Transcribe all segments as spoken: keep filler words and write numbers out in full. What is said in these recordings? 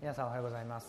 皆さんおはようございます。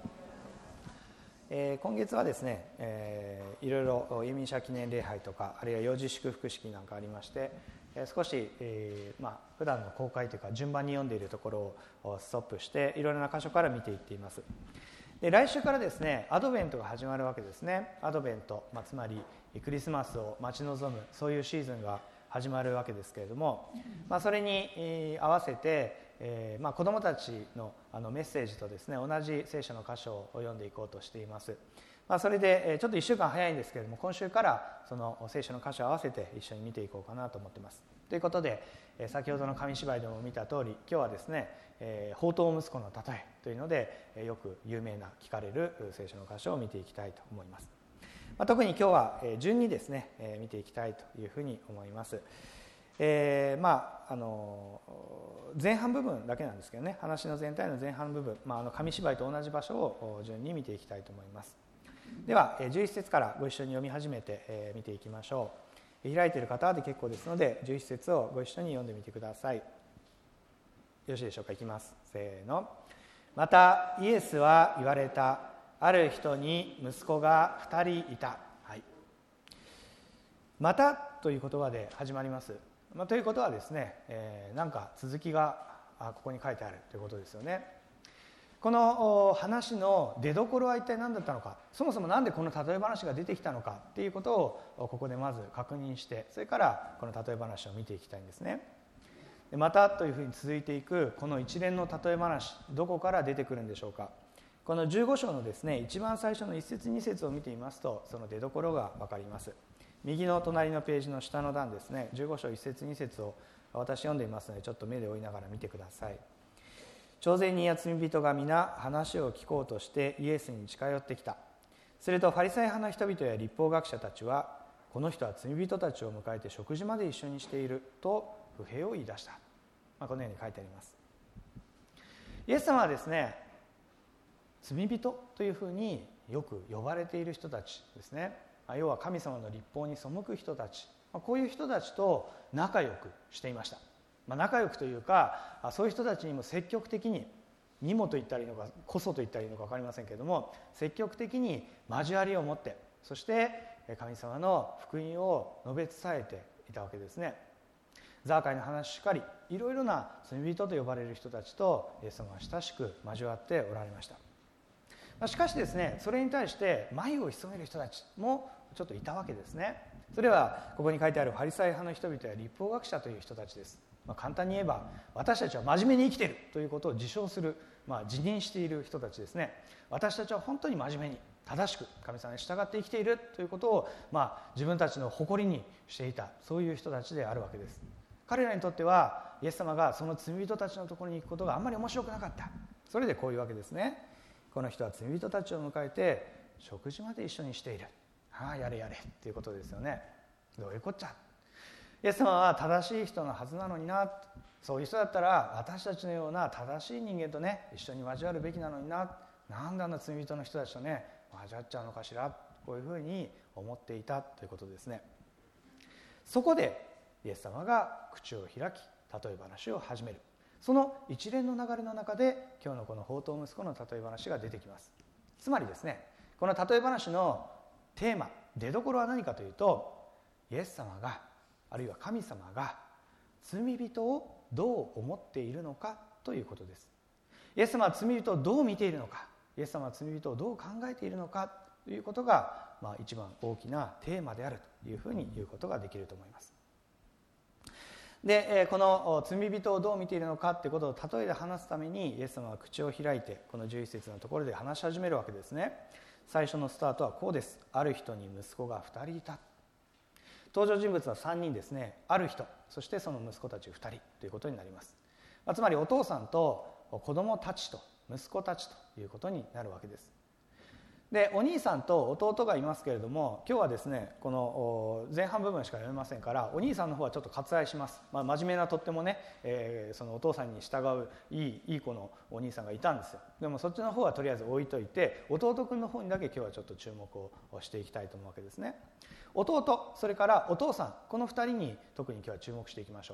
えー、今月はですね、えー、いろいろ移民者記念礼拝とかあるいは幼児祝福式なんかありまして、えー、少し、えーまあ、普段の公開というか順番に読んでいるところをストップしていろいろな箇所から見ていっています。で来週からですねアドベントが始まるわけですね。アドベント、まあ、つまりクリスマスを待ち望むそういうシーズンが始まるわけですけれども、まあ、それに、えー、合わせてえーまあ、子どもたち の, あのメッセージとですね同じ聖書の箇所を読んでいこうとしています。まあ、それで、えー、ちょっといっしゅうかん早いんですけれども今週からその聖書の箇所を合わせて一緒に見ていこうかなと思っています。ということで、えー、先ほどの紙芝居でも見た通り今日はですね、えー、放蕩息子の例えというので、えー、よく有名な聞かれる聖書の箇所を見ていきたいと思います。まあ、特に今日は、えー、順にですね、えー、見ていきたいというふうに思います。えー、まああの前半部分だけなんですけどね、話の全体の前半部分、まあ、あの紙芝居と同じ場所を順に見ていきたいと思います。ではじゅういち節からご一緒に読み始めて、えー、見ていきましょう。開いている方で結構ですのでじゅういち節をご一緒に読んでみてください。よろしいでしょうか。いきます。せーの。またイエスは言われた。ある人に息子がふたりいた。はい、またという言葉で始まります。まあ、ということはですね、えー、なんか続きがここに書いてあるということですよね。この話の出どころは一体何だったのか、そもそも何でこの例え話が出てきたのかっていうことをここでまず確認して、それからこの例え話を見ていきたいんですね。でまたというふうに続いていくこの一連の例え話、どこから出てくるんでしょうか。このじゅうご章のですね一番最初のいっ節に節を見てみますとその出どころが分かります。右の隣のページの下の段ですね、じゅうご章いっ節に節を私読んでいますのでちょっと目で追いながら見てください。徴税人や罪人が皆話を聞こうとしてイエスに近寄ってきた。するとファリサイ派の人々や立法学者たちは、この人は罪人たちを迎えて食事まで一緒にしていると不平を言い出した。まあ、このように書いてあります。イエス様はですね、罪人というふうによく呼ばれている人たちですね。要は神様の律法に背く人たち、こういう人たちと仲良くしていました。まあ、仲良くというかそういう人たちにも積極的に、にもと言ったらいいのかこそと言ったらいいのか分かりませんけれども、積極的に交わりを持って、そして神様の福音を述べ伝えていたわけですね。ザーカイの話しかり、いろいろな罪人と呼ばれる人たちとイエス様は親しく交わっておられました。しかしですね、それに対して眉を潜める人たちもちょっといたわけですね。それはここに書いてあるファリサイ派の人々や律法学者という人たちです。まあ、簡単に言えば私たちは真面目に生きているということを自称する、まあ、自認している人たちですね。私たちは本当に真面目に正しく神様に従って生きているということを、まあ、自分たちの誇りにしていた、そういう人たちであるわけです。彼らにとってはイエス様がその罪人たちのところに行くことがあんまり面白くなかった。それでこういうわけですね。この人は罪人たちを迎えて食事まで一緒にしている。ああやれやれっていうことですよね。どういうこっちゃ。イエス様は正しい人のはずなのにな、そういう人だったら私たちのような正しい人間とね一緒に交わるべきなのにな、なんであんな罪人の人たちとね交わっちゃうのかしら、こういうふうに思っていたということですね。そこでイエス様が口を開き例え話を始める。その一連の流れの中で今日のこの放蕩息子の例え話が出てきます。つまりですね、この例え話のテーマ、出どころは何かというと、イエス様があるいは神様が罪人をどう思っているのかということです。イエス様は罪人をどう見ているのか、イエス様は罪人をどう考えているのかということが、まあ、一番大きなテーマであるというふうに言うことができると思います。でこの罪人をどう見ているのかということを例えで話すためにイエス様は口を開いてこのじゅういち節のところで話し始めるわけですね。最初のスタートはこうです。ある人に息子がふたりいた。登場人物はさんにんですね。ある人、そしてその息子たちふたりということになります。つまりお父さんと子供たちと息子たちということになるわけです。でお兄さんと弟がいますけれども、今日はですねこの前半部分しか読めませんから、お兄さんの方はちょっと割愛します。まあ、真面目なとってもね、えー、そのお父さんに従ういいいい子のお兄さんがいたんですよ。でもそっちの方はとりあえず置いといて、弟くんの方にだけ今日はちょっと注目をしていきたいと思うわけですね。弟、それからお父さん、このふたりに特に今日は注目していきましょう。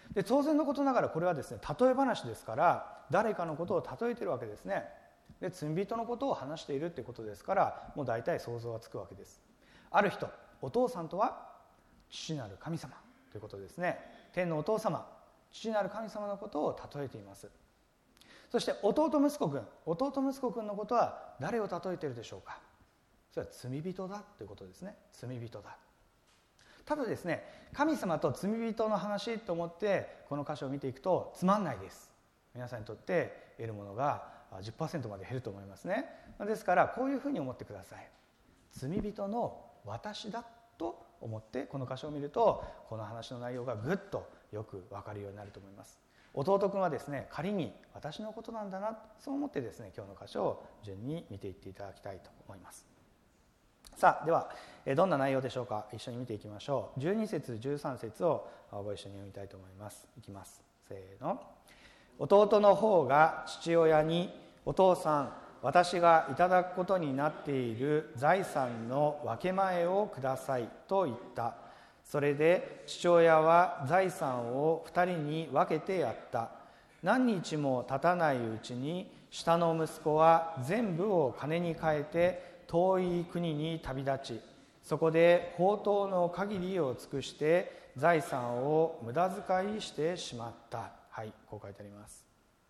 で当然のことながらこれはですね、例え話ですから誰かのことを例えているわけですね。で罪人のことを話しているってことですから、もう大体想像がつくわけです。ある人、お父さんとは父なる神様ということですね。天のお父様、父なる神様のことを例えています。そして弟息子君、弟息子君のことは誰を例えているでしょうか。それは罪人だということですね。罪人だ。ただですね、神様と罪人の話と思ってこの箇所を見ていくとつまんないです。皆さんにとって得るものが じゅっパーセント まで減ると思いますね。ですからこういうふうに思ってください。罪人の私だと思ってこの箇所を見ると、この話の内容がぐっとよく分かるようになると思います。弟君はですね、仮に私のことなんだな、そう思ってですね、今日の箇所を順に見ていっていただきたいと思います。さあ、ではどんな内容でしょうか。一緒に見ていきましょう。じゅうに節じゅうさん節をご一緒に読みたいと思います。いきます。せーの。弟の方が父親に、お父さん、私がいただくことになっている財産の分け前をくださいと言った。それで父親は財産を二人に分けてやった。何日も経たないうちに下の息子は全部を金に換えて遠い国に旅立ち、そこで放蕩の限りを尽くして財産を無駄遣いしてしまった。はい、こう書いてあります。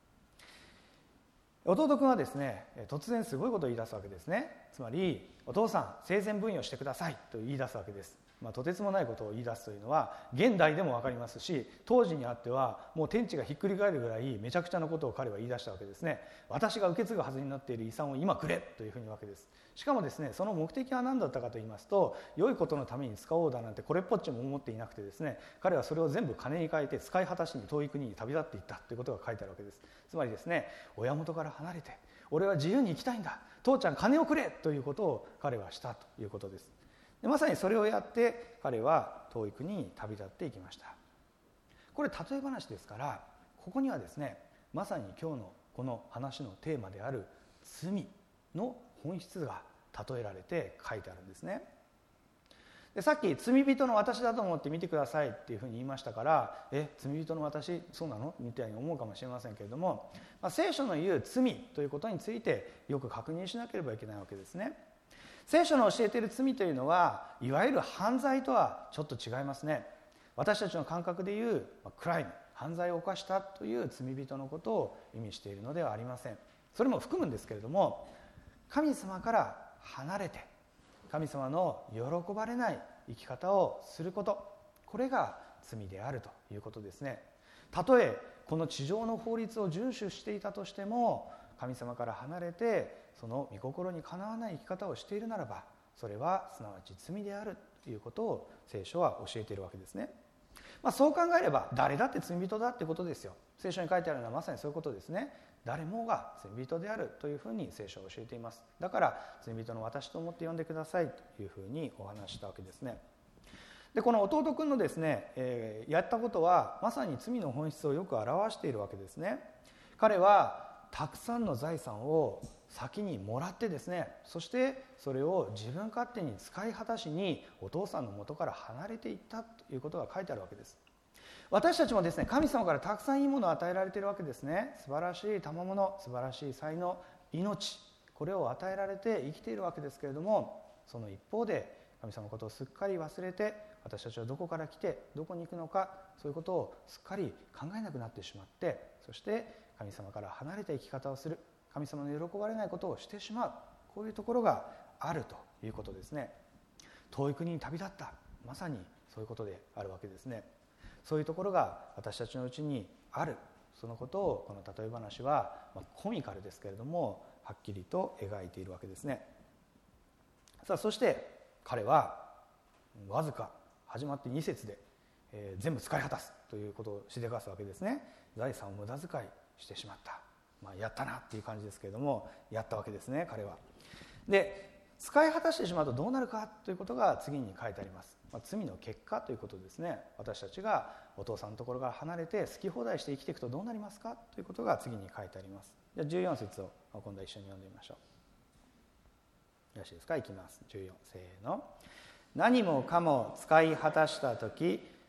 弟君はですね、突然すごいことを言い出すわけですね。つまり、お父さん、生前分与してくださいと言い出すわけです。まあ、とてつもないことを言い出すというのは現代でも分かりますし、当時にあってはもう天地がひっくり返るぐらいめちゃくちゃなことを彼は言い出したわけですね。私が受け継ぐはずになっている遺産を今くれというふうに言うわけです。しかもですね、その目的は何だったかと言いますと、良いことのために使おうだなんてこれっぽっちも思っていなくてですね、彼はそれを全部金に換えて使い果たしに遠い国に旅立っていったということが書いてあるわけです。つまりですね、親元から離れて俺は自由に生きたいんだ、父ちゃん金をくれということを彼はしたということです。でまさにそれをやって彼は遠い国に旅立っていきました。これ例え話ですから、ここにはですね、まさに今日のこの話のテーマである罪の本質が例えられて書いてあるんですね。でさっき罪人の私だと思って見てくださいっていうふうに言いましたから、え罪人の私そうなのみたいに思うかもしれませんけれども、まあ、聖書の言う罪ということについてよく確認しなければいけないわけですね。聖書の教えている罪というのはいわゆる犯罪とはちょっと違いますね。私たちの感覚でいうクライム、犯罪を犯したという罪人のことを意味しているのではありません。それも含むんですけれども、神様から離れて神様の喜ばれない生き方をすること、これが罪であるということですね。たとえこの地上の法律を遵守していたとしても、神様から離れてその御心にかなわない生き方をしているならば、それはすなわち罪であるということを聖書は教えているわけですね。まあ、そう考えれば誰だって罪人だってことですよ。聖書に書いてあるのはまさにそういうことですね。誰もが罪人であるというふうに聖書は教えています。だから罪人の私と思って呼んでくださいというふうにお話したわけですね。でこの弟君のですね、えー、やったことはまさに罪の本質をよく表しているわけですね。彼はたくさんの財産を先にもらってですね、そしてそれを自分勝手に使い果たしにお父さんの元から離れていったということが書いてあるわけです。私たちもですね、神様からたくさんいいものを与えられているわけですね。素晴らしい賜物、素晴らしい才能、命、これを与えられて生きているわけですけれども、その一方で神様のことをすっかり忘れて、私たちはどこから来てどこに行くのか、そういうことをすっかり考えなくなってしまって、そして神様から離れた生き方をする、神様の喜ばれないことをしてしまう、こういうところがあるということですね。遠い国に旅立った、まさにそういうことであるわけですね。そういうところが私たちのうちにある、そのことをこの例え話は、まあ、コミカルですけれどもはっきりと描いているわけですね。さあそして彼はわずか始まってに節で、えー、全部使い果たすということをしでかすわけですね。財産を無駄遣いしてしまった、まあ、やったなっていう感じですけれども、やったわけですね彼は。で使い果たしてしまうとどうなるかということが次に書いてあります。まあ、罪の結果ということですね。私たちがお父さんのところから離れて好き放題して生きていくとどうなりますかということが次に書いてあります。じゃあじゅうよん節を今度は一緒に読んでみましょう。よろしいですか。いきます。じゅうよん、せーの。何もかも使い果たしたとき、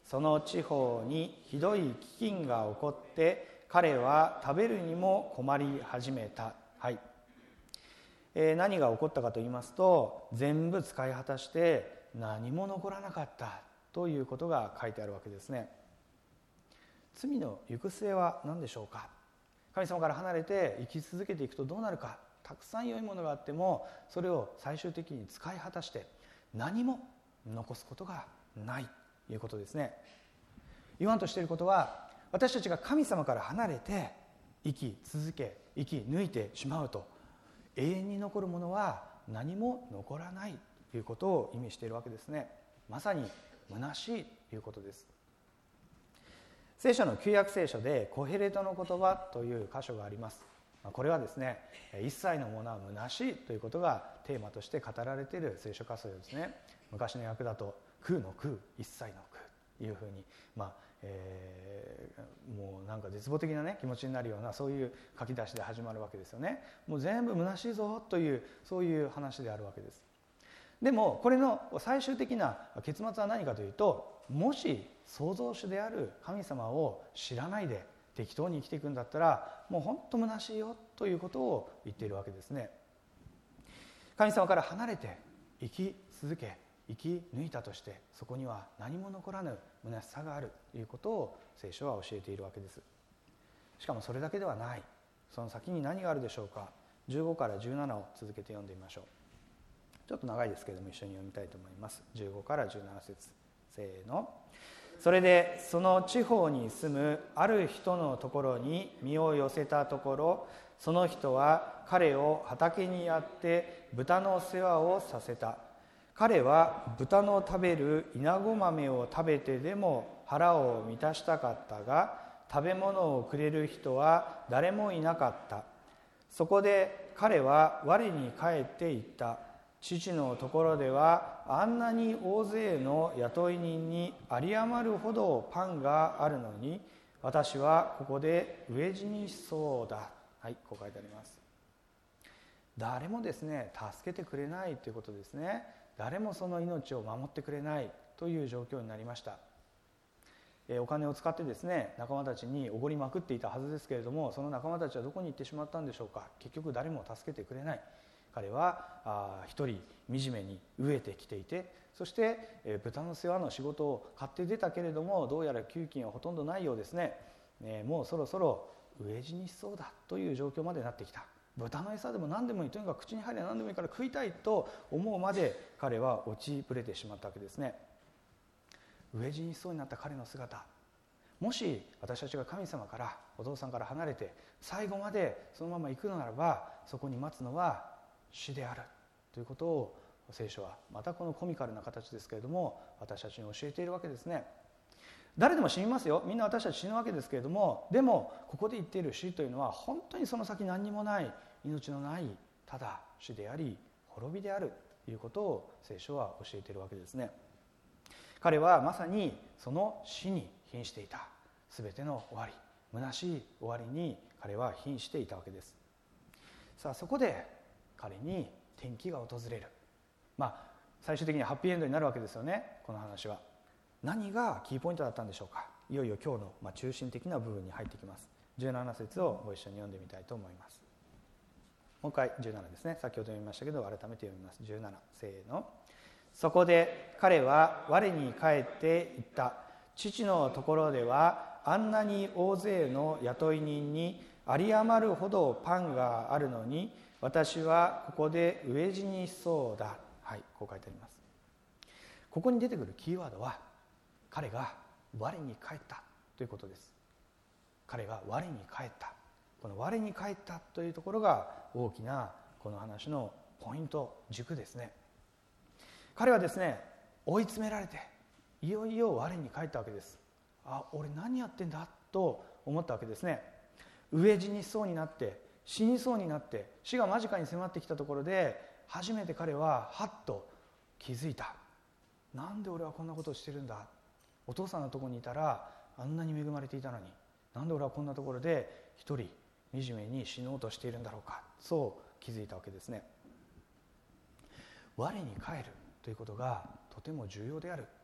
その地方にひどい飢饉が起こって彼は食べるにも困り始めた。はい、えー、何が起こったかと言いますと、全部使い果たして何も残らなかったということが書いてあるわけですね。罪の行く末は何でしょうか。神様から離れて生き続けていくとどうなるか。たくさん良いものがあってもそれを最終的に使い果たして何も残すことがないということですね。言わんとしていることは、私たちが神様から離れて生き続け生き抜いてしまうと永遠に残るものは何も残らないということを意味しているわけですね。まさに虚しいということです。聖書の旧約聖書でコヘレトの言葉という箇所があります。これはですね、一切のものは虚しいということがテーマとして語られている聖書箇所ですね。昔の訳だと空の空、一切の空というふうに、まあえー、もうなんか絶望的な、ね、気持ちになるようなそういう書き出しで始まるわけですよね。もう全部虚しいぞというそういう話であるわけです。でもこれの最終的な結末は何かというと、もし創造主である神様を知らないで適当に生きていくんだったらもう本当虚しいよということを言っているわけですね。神様から離れて生き続け生き抜いたとしてそこには何も残らぬ虚しさがあるということを聖書は教えているわけです。しかもそれだけではない。その先に何があるでしょうか。じゅうごからじゅうななを続けて読んでみましょう。ちょっと長いですけれども一緒に読みたいと思います。じゅうごからじゅうなな節、せーの。それでその地方に住むある人のところに身を寄せたところ、その人は彼を畑にやって豚の世話をさせた。彼は豚の食べるイナゴ豆を食べてでも腹を満たしたかったが、食べ物をくれる人は誰もいなかった。そこで彼は我に返って言った。父のところではあんなに大勢の雇い人に有り余るほどパンがあるのに、私はここで飢え死にしそうだ。はい、こう書いてあります。誰もですね、助けてくれないということですね。誰もその命を守ってくれないという状況になりました。お金を使ってですね、仲間たちにおごりまくっていたはずですけれども、その仲間たちはどこに行ってしまったんでしょうか。結局誰も助けてくれない。彼は一人惨めに飢えてきていて、そして豚の世話の仕事を買って出たけれども、どうやら給金はほとんどないようですね。もうそろそろ飢え死にしそうだという状況までなってきた。豚の餌でも何でもいい、とにかく口に入れば何でもいいから食いたいと思うまで彼は落ちぶれてしまったわけですね。飢え死にしそうになった彼の姿、もし私たちが神様からお父さんから離れて最後までそのまま行くのならば、そこに待つのは死であるということを聖書はまたこのコミカルな形ですけれども私たちに教えているわけですね。誰でも死にますよ。みんな私たち死ぬわけですけれども、でもここで言っている死というのは本当にその先何にもない命のないただ死であり滅びであるということを聖書は教えているわけですね。彼はまさにその死に瀕していた。全ての終わり、虚しい終わりに彼は瀕していたわけです。さあそこで彼に転機が訪れる。まあ最終的にはハッピーエンドになるわけですよね。この話は何がキーポイントだったんでしょうか。いよいよ今日のまあ中心的な部分に入ってきます。じゅうなな節をご一緒に読んでみたいと思います。もう一回じゅうななですね。先ほど読みましたけど改めて読みます。じゅうなな、せーの。そこで彼は我に返って言った。父のところではあんなに大勢の雇い人に有り余るほどパンがあるのに、私はここで飢え死にしそうだ。はい、こう書いてあります。ここに出てくるキーワードは彼が我に返ったということです。彼が我に返った、この我に返ったというところが大きなこの話のポイント、軸ですね。彼はですね、追い詰められていよいよ我に返ったわけです。あ、俺何やってんだと思ったわけですね。飢え死にしそうになって死にそうになって死が間近に迫ってきたところで初めて彼ははっと気づいた。なんで俺はこんなことをしてるんだ。お父さんのところにいたらあんなに恵まれていたのに、なんで俺はこんなところで一人惨めに死のうとしているんだろうか。そう気づいたわけですね。我に返るということがとても重要である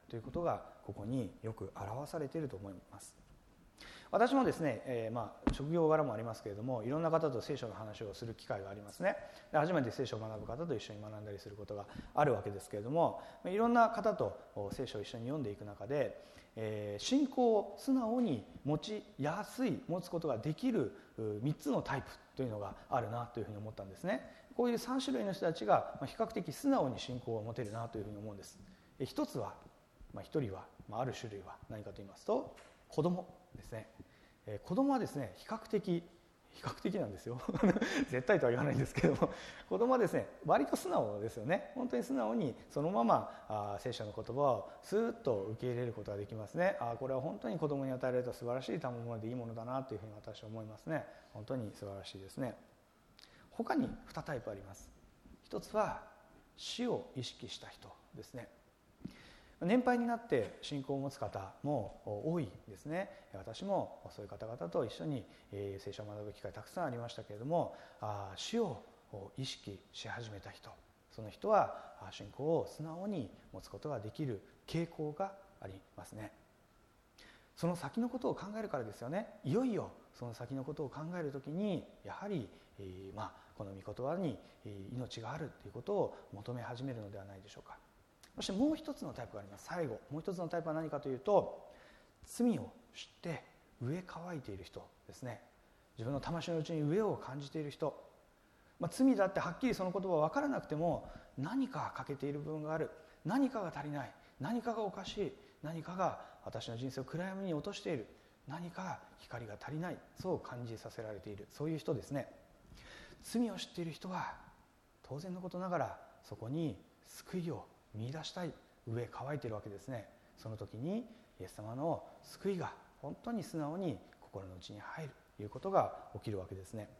ということがここによく表されていると思います。私もですね、えー、まあ職業柄もありますけれども、いろんな方と聖書の話をする機会がありますね。で初めて聖書を学ぶ方と一緒に学んだりすることがあるわけですけれども、いろんな方と聖書を一緒に読んでいく中で、えー、信仰を素直に持ちやすい持つことができるみっつのタイプというのがあるなというふうに思ったんですね。こういうさん種類の人たちが比較的素直に信仰を持てるなというふうに思うんです。一つは、まあ、一人は、まあ、ある種類は何かと言いますと子供ですね。えー、子供はですね比較的比較的なんですよ絶対とは言わないんですけども、子供はですね割と素直ですよね。本当に素直にそのままあ聖書の言葉をスーッと受け入れることができますね。あこれは本当に子供に与えられた素晴らしい賜物でいいものだなというふうに私は思いますね。本当に素晴らしいですね。他ににタイプあります。一つは死を意識した人ですね。年配になって信仰を持つ方も多いですね。私もそういう方々と一緒に聖書を学ぶ機会たくさんありましたけれども、死を意識し始めた人、その人は信仰を素直に持つことができる傾向がありますね。その先のことを考えるからですよね。いよいよその先のことを考えるときにやはり、まあ、この御言葉に命があるということを求め始めるのではないでしょうか。そしてもう一つのタイプがあります。最後もう一つのタイプは何かというと、罪を知って飢え渇いている人ですね。自分の魂のうちに飢えを感じている人、まあ、罪だってはっきりその言葉は分からなくても何か欠けている部分がある、何かが足りない、何かがおかしい、何かが私の人生を暗闇に落としている、何か光が足りない、そう感じさせられている、そういう人ですね。罪を知っている人は当然のことながらそこに救いを見出したい、飢え渇いているわけですね。その時にイエス様の救いが本当に素直に心の内に入るということが起きるわけですね。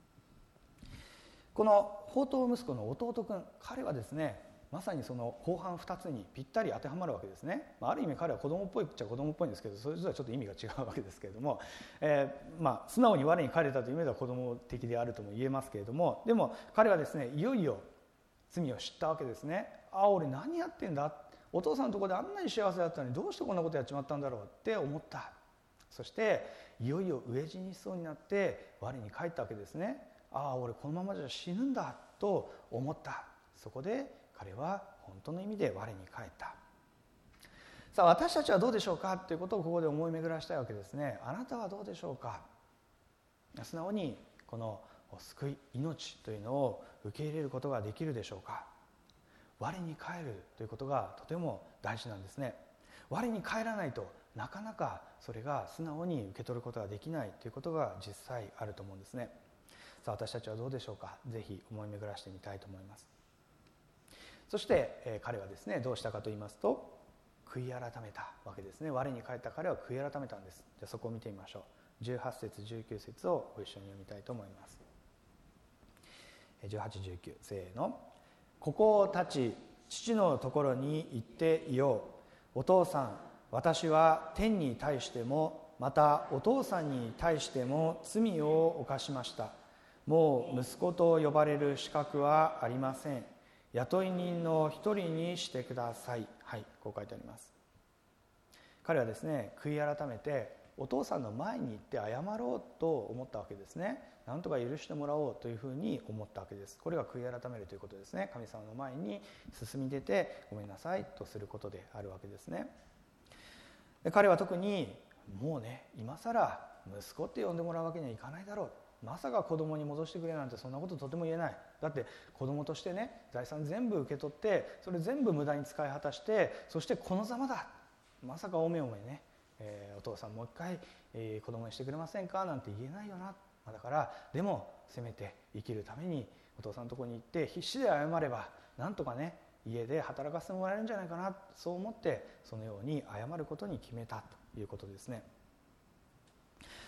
この放蕩息子の弟くん、彼はですねまさにその後半ふたつにぴったり当てはまるわけですね。ある意味彼は子供っぽいっちゃ子供っぽいんですけど、それぞれちょっと意味が違うわけですけれども、えーまあ、素直に我に返れたという意味では子供的であるとも言えますけれども、でも彼はですねいよいよ罪を知ったわけですね。あ俺何やってんだ、お父さんのところであんなに幸せだったのにどうしてこんなことやっちまったんだろうって思った。そしていよいよ飢え死にしそうになって我に返ったわけですね。ああ俺このままじゃ死ぬんだと思った。そこで彼は本当の意味で我に返った。さあ私たちはどうでしょうかということをここで思い巡らしたいわけですね。あなたはどうでしょうか。素直にこの救い、命というのを受け入れることができるでしょうか。我に返るということがとても大事なんですね。我に返らないとなかなかそれが素直に受け取ることができないということが実際あると思うんですね。さあ私たちはどうでしょうか。ぜひ思い巡らしてみたいと思います。そして、えー、彼はですねどうしたかと言いますと悔い改めたわけですね。我に返った彼は悔い改めたんです。じゃあそこを見てみましょう。じゅうはち節じゅうきゅう節をご一緒に読みたいと思います。じゅうはち、じゅうきゅうせーの。ここを立ち父のところに行っていよう。お父さん、私は天に対してもまたお父さんに対しても罪を犯しました。もう息子と呼ばれる資格はありません。雇い人の一人にしてください。はい、こう書いてあります。彼はですね悔い改めてお父さんの前に行って謝ろうと思ったわけですね。なんとか許してもらおうというふうに思ったわけです。これが悔い改めるということですね。神様の前に進み出てごめんなさいとすることであるわけですね。で彼は特にもうね今更息子って呼んでもらうわけにはいかないだろう、まさか子供に戻してくれなんてそんなこととても言えない。だって子供としてね財産全部受け取ってそれ全部無駄に使い果たして、そしてこのざまだ、まさかおめおめね、えー、お父さんもう一回、えー、子供にしてくれませんかなんて言えないよな。だからでもせめて生きるためにお父さんのところに行って必死で謝ればなんとかね家で働かせてもらえるんじゃないかな、そう思ってそのように謝ることに決めたということですね。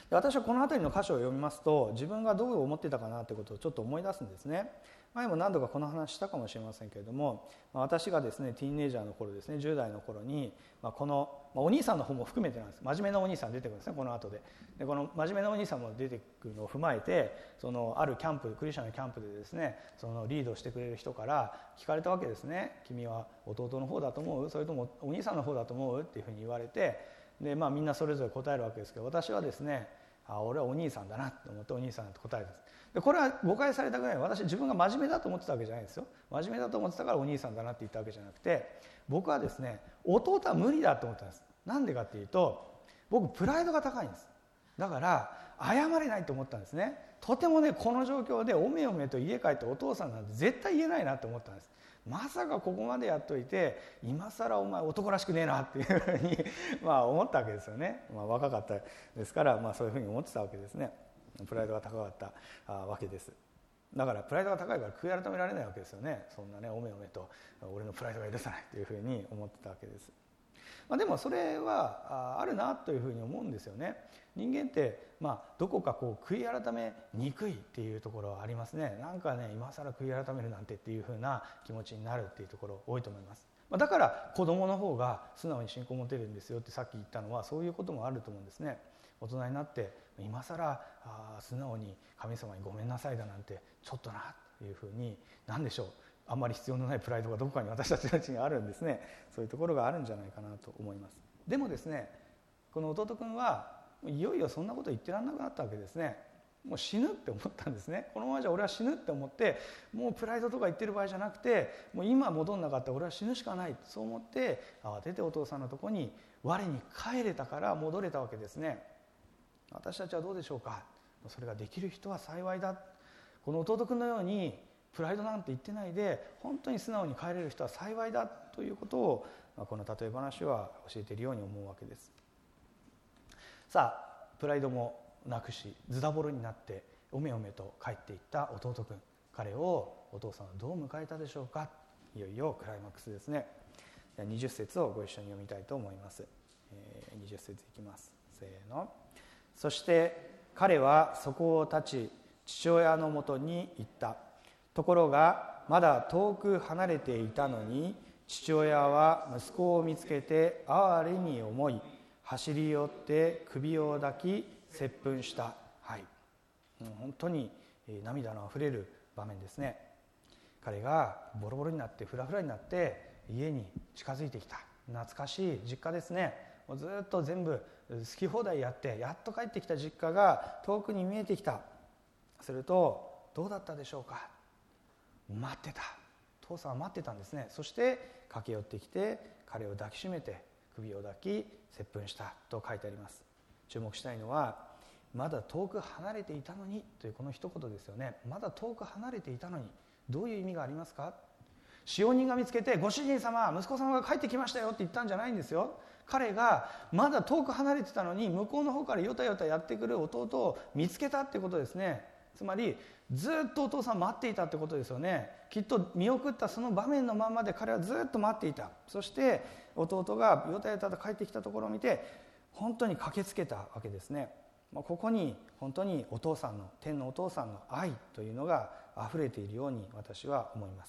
で私はこの辺りの箇所を読みますと、自分がどう思ってたかなということをちょっと思い出すんですね。前も何度かこの話したかもしれませんけれども、私がですねティーンエイジャーの頃ですね、じゅう代の頃に、このお兄さんの方も含めてなんです、真面目なお兄さん出てくるんですね、この後で。でこの真面目なお兄さんも出てくるのを踏まえて、そのあるキャンプ、クリスチャンのキャンプでですね、そのリードしてくれる人から聞かれたわけですね。君は弟の方だと思う、それともお兄さんの方だと思うっていうふうに言われて、で、まあ、みんなそれぞれ答えるわけですけど、私はですね、あ俺はお兄さんだなと思ってお兄さんと答えるんです。でこれは誤解されたぐらい、私自分が真面目だと思ってたわけじゃないんですよ。真面目だと思ってたからお兄さんだなって言ったわけじゃなくて、僕はですね弟は無理だと思ったんです。なんでかっていうと、僕プライドが高いんです。だから謝れないと思ったんですね。とてもねこの状況でおめおめと家帰ってお父さんなんて絶対言えないなと思ったんです。まさかここまでやっといて今更お前男らしくねえなっていうふうにまあ思ったわけですよね。まあ、若かったですから、まあ、そういうふうに思ってたわけですね。プライドが高かったわけです。だからプライドが高いから悔い改められないわけですよね。そんなねおめおめと俺のプライドが許さないというふうに思ってたわけです。まあ、でもそれはあるなというふうに思うんですよね。人間って、まあ、どこかこう悔い改めにくいっていうところはありますね。なんかね今更悔い改めるなんてっていうふうな気持ちになるっていうところ多いと思います。だから子供の方が素直に信仰を持てるんですよってさっき言ったのはそういうこともあると思うんですね。大人になって今更あ素直に神様にごめんなさいだなんてちょっとなというふうに、何でしょう、あんまり必要のないプライドがどこかに私たちのうちにあるんですね。そういうところがあるんじゃないかなと思います。でもですね、この弟君はいよいよそんなこと言ってらんなくなったわけですね。もう死ぬって思ったんですね。このままじゃ俺は死ぬって思って、もうプライドとか言ってる場合じゃなくて、もう今戻んなかったら俺は死ぬしかない、そう思って慌ててお父さんのところに我に帰れたから戻れたわけですね。私たちはどうでしょうか。それができる人は幸いだ。この弟君のようにプライドなんて言ってないで本当に素直に帰れる人は幸いだということを、この例え話は教えているように思うわけです。さあプライドもなくしズタボロになっておめおめと帰っていった弟君、彼をお父さんはどう迎えたでしょうか。いよいよクライマックスですね。にじゅっ節をご一緒に読みたいと思います。にじゅっ節いきます。せーの。そして彼はそこを立ち父親のもとに行った。ところがまだ遠く離れていたのに父親は息子を見つけて哀れに思い走り寄って首を抱き接吻した。はい、本当に涙のあふれる場面ですね。彼がボロボロになってフラフラになって家に近づいてきた。懐かしい実家ですね。もうずっと全部好き放題やってやっと帰ってきた実家が遠くに見えてきた。するとどうだったでしょうか。待ってた。父さんは待ってたんですね。そして駆け寄ってきて彼を抱きしめて首を抱き接吻したと書いてあります。注目したいのはまだ遠く離れていたのにというこの一言ですよね。まだ遠く離れていたのに、どういう意味がありますか。使用人が見つけてご主人様息子様が帰ってきましたよって言ったんじゃないんですよ。彼がまだ遠く離れてたのに向こうの方からよたよたやってくる弟を見つけたってことですね。つまりずっとお父さん待っていたってことですよね。きっと見送ったその場面のままで彼はずっと待っていた。そして弟がよたよたと帰ってきたところを見て本当に駆けつけたわけですね。ここに本当にお父さんの天のお父さんの愛というのがあふれているように私は思います。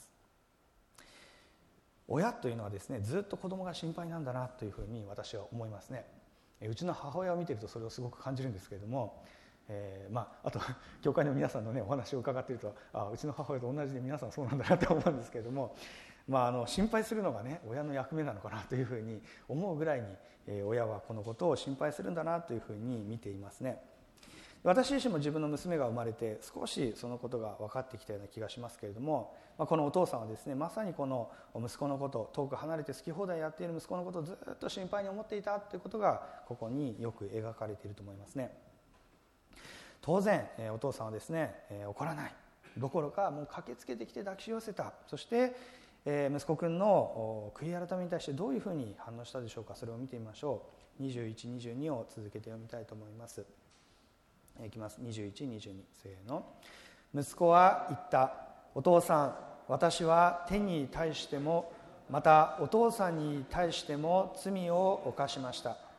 親というのはですね、ずっと子供が心配なんだなというふうに私は思いますね。うちの母親を見ているとそれをすごく感じるんですけれども、えーまあ、あと教会の皆さんの、ね、お話を伺っていると、あうちの母親と同じで皆さんそうなんだなと思うんですけれども、まあ、あの心配するのがね親の役目なのかなというふうに思うぐらいに、えー、親はこのことを心配するんだなというふうに見ていますね。私自身も自分の娘が生まれて少しそのことが分かってきたような気がしますけれども、まあ、このお父さんはですねまさにこの息子のこと、遠く離れて好き放題やっている息子のことをずっと心配に思っていたということがここによく描かれていると思いますね。当然お父さんはですね怒らないどころかもう駆けつけてきて抱き寄せた。そして息子くんの悔い改めに対してどういうふうに反応したでしょうか。それを見てみましょう。にじゅういち、にじゅうにを続けて読みたいと思います。いきます。にじゅういち、にじゅうに、せーの。息子は言った。お父さん、私は天に対してもまたお父さんに対しても罪を犯しました。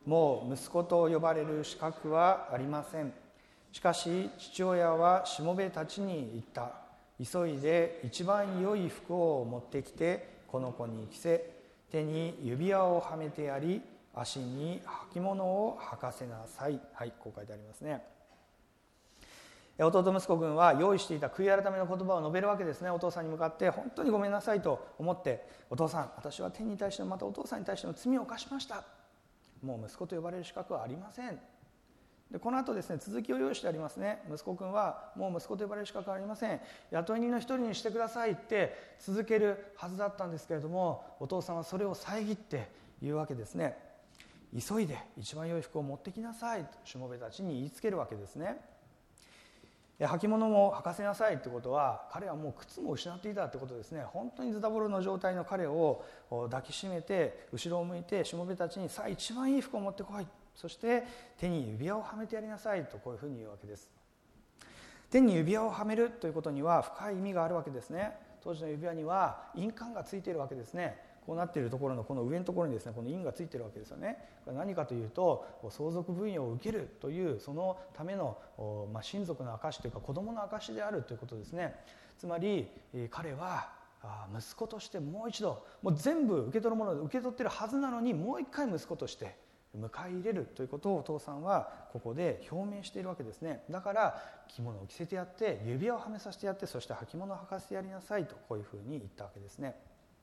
もう息子と呼ばれる資格はありません。しかし父親はしもべたちに言った。急いで一番良い服を持ってきてこの子に着せ、手に指輪をはめてやり、足に履物を履かせなさい。はい、こう書いてありますね。弟息子君は用意していた悔い改めの言葉を述べるわけですね。お父さんに向かって本当にごめんなさいと思って、お父さん、私は天に対してもまたお父さんに対しても罪を犯しました。もう息子と呼ばれる資格はありません。でこの後ですね、続きを用意してありますね。息子君はもう息子と呼ばれる資格はありません、雇い人の一人にしてくださいって続けるはずだったんですけれども、お父さんはそれを遮って言うわけですね。急いで一番良い服を持ってきなさいとしもべたちに言いつけるわけですね。履物も履かせなさいということは、彼はもう靴も失っていたということですね。本当にズタボロの状態の彼を抱きしめて後ろを向いてしもべたちに、さあ一番いい服を持ってこい、そして手に指輪をはめてやりなさいとこういうふうに言うわけです。手に指輪をはめるということには深い意味があるわけですね。当時の指輪には印鑑がついているわけですね。こうなっているところのこの上のところにですね、この印がついているわけですよね。これ何かというと、相続分与を受けるというそのための、まあ、親族の証というか子供の証であるということですね。つまり彼は息子としてもう一度、もう全部受け取るもので受け取っているはずなのに、もう一回息子として迎え入れるということをお父さんはここで表明しているわけですね。だから着物を着せてやって、指輪をはめさせてやって、そして履物を履かせてやりなさいとこういうふうに言ったわけですね。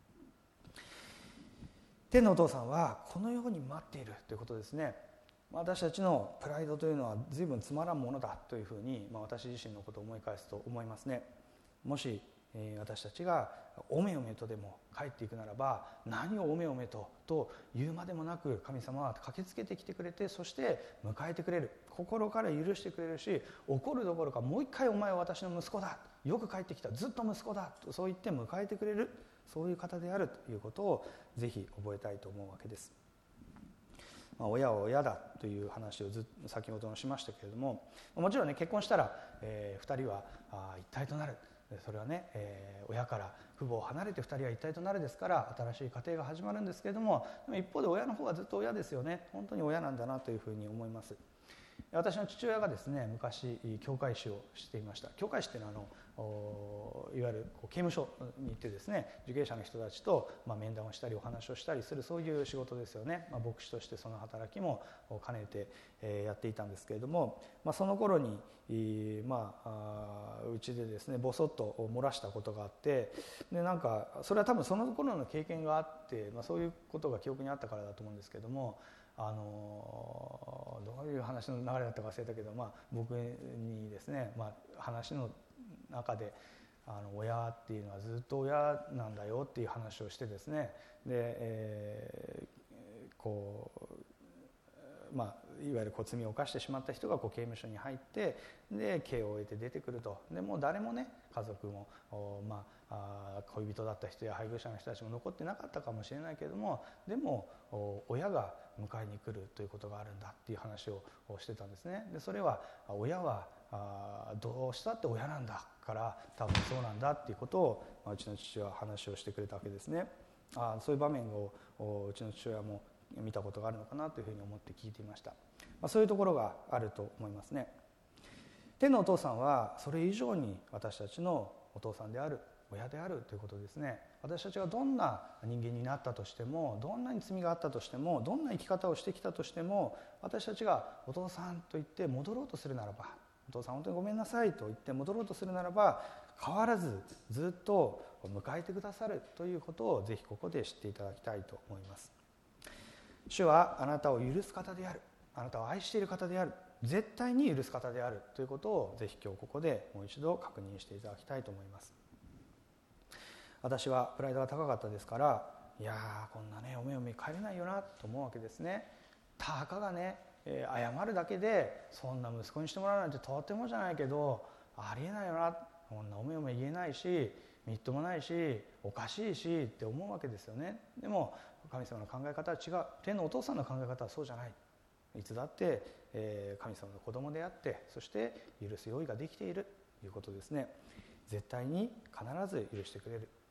天のお父さんはこのように待っているということですね。私たちのプライドというのは随分つまらんものだというふうに、まあ、私自身のことを思い返すと思いますね。もし、えー、私たちがおめおめとでも帰っていくならば、何をおめおめとと言うまでもなく、神様は駆けつけてきてくれて、そして迎えてくれる、心から許してくれるし、怒るどころかもう一回お前は私の息子だ、よく帰ってきた、ずっと息子だとそう言って迎えてくれる、そういう方であるということをぜひ覚えたいと思うわけです。まあ、親は親だという話をずっと先ほどもしましたけれども、もちろんね、結婚したら、えー、ふたりはあ一体となる、それはね、えー、親から父母を離れてふたりは一体となるですから、新しい家庭が始まるんですけれども、でも一方で親の方はずっと親ですよね。本当に親なんだなというふうに思います。私の父親がですね、昔教会士をしていました。教会士っていうのはあのいわゆるこう刑務所に行ってですね、受刑者の人たちと、まあ、面談をしたりお話をしたりする、そういう仕事ですよね。まあ、牧師としてその働きも兼ねて、えー、やっていたんですけれども、まあ、その頃に、まあ、あうちでですねぼそっと漏らしたことがあって、でなんかそれは多分その頃の経験があって、まあ、そういうことが記憶にあったからだと思うんですけれども、あのどういう話の流れだったか忘れたけど、まあ、僕にですね、まあ、話の中であの親っていうのはずっと親なんだよっていう話をしてですね、で、えー、こう、まあ、いわゆるこう罪を犯してしまった人がこう刑務所に入って、で刑を終えて出てくると。でもう誰もね、家族も、まあ、あ恋人だった人や配偶者の人たちも残ってなかったかもしれないけれども、でも親が迎えに来るということがあるんだっていう話をしてたんですね。でそれは親はあどうしたって親なんだから多分そうなんだっていうことを、まあ、うちの父は話をしてくれたわけですね。あそういう場面をうちの父親も見たことがあるのかなというふうに思って聞いていました。まあ、そういうところがあると思いますね。天のお父さんはそれ以上に私たちのお父さんである、親であるということですね。私たちがどんな人間になったとしても、どんなに罪があったとしても、どんな生き方をしてきたとしても、私たちがお父さんと言って戻ろうとするならば、お父さん本当にごめんなさいと言って戻ろうとするならば、変わらずずっと迎えてくださるということをぜひここで知っていただきたいと思います。主はあなたを許す方である、あなたを愛している方である、絶対に許す方であるということをぜひ今日ここでもう一度確認していただきたいと思います。私はプライドが高かったですから、いやーこんなねおめおめ帰れないよなと思うわけですね。たかがね、えー、謝るだけでそんな息子にしてもらうなんてとてもじゃないけどありえないよな、こんなおめおめ言えないしみっともないしおかしいしって思うわけですよね。でも神様の考え方は違う。天のお父さんの考え方はそうじゃない。いつだって、えー、神様の子供であって、そして許す用意ができているということですね。絶対に必ず許してくれる。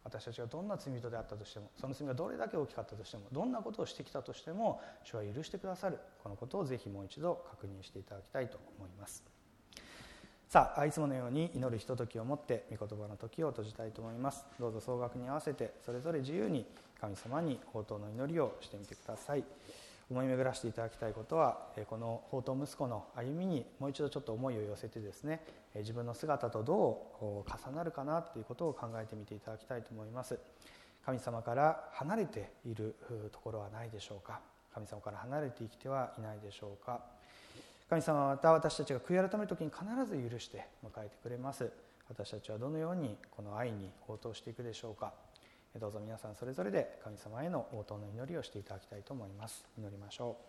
私たちがどんな罪人であったとしても、その罪がどれだけ大きかったとしても、どんなことをしてきたとしても主は許してくださる。このことをぜひもう一度確認していただきたいと思います。さあ、いつものように祈るひとときをもって御言葉の時を閉じたいと思います。どうぞ総額に合わせてそれぞれ自由に神様に応答の祈りをしてみてください。思い巡らしていただきたいことは、この放蕩息子の歩みにもう一度ちょっと思いを寄せてですね、自分の姿とどう重なるかなということを考えてみていただきたいと思います。神様から離れているところはないでしょうか。神様から離れて生きてはいないでしょうか。神様はまた私たちが悔い改める時に必ず許して迎えてくれます。私たちはどのようにこの愛に応答していくでしょうか。どうぞ皆さんそれぞれで神様への応答の祈りをしていただきたいと思います。祈りましょう。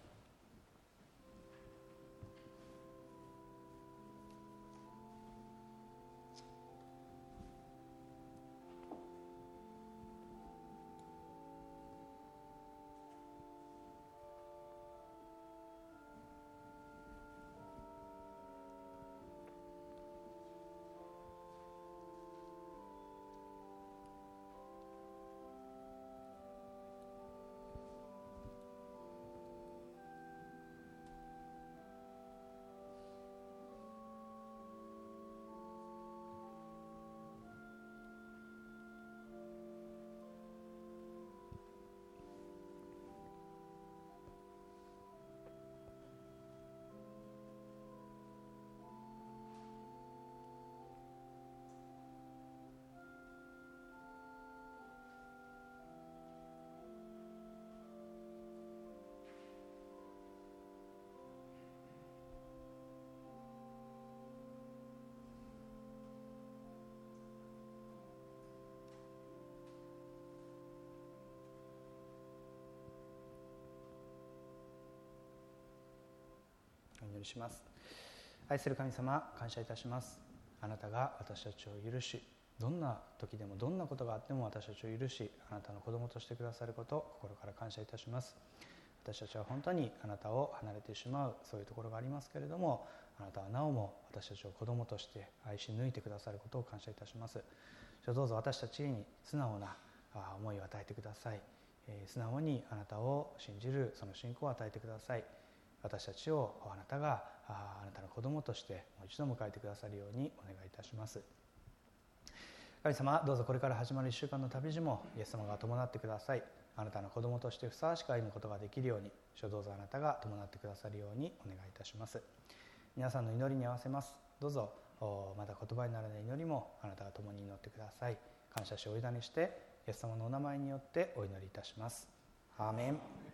お祈りします。愛する神様、感謝いたします。あなたが私たちを許し、どんな時でもどんなことがあっても私たちを許し、あなたの子供としてくださることを心から感謝いたします。私たちは本当にあなたを離れてしまう、そういうところがありますけれども、あなたはなおも私たちを子供として愛し抜いてくださることを感謝いたします。どうぞ私たちに素直な思いを与えてください。素直にあなたを信じるその信仰を与えてください。私たちをあなたがあなたの子供としてもう一度迎えてくださるようにお願いいたします。神様、どうぞこれから始まるいっしゅうかんの旅路もイエス様が伴ってください。あなたの子供としてふさわしく歩むことができるように、主どうぞあなたが伴ってくださるようにお願いいたします。皆さんの祈りに合わせます。どうぞまだ言葉にならない祈りもあなたが共に祈ってください。感謝しお委ねしてイエス様のお名前によってお祈りいたします。アーメン。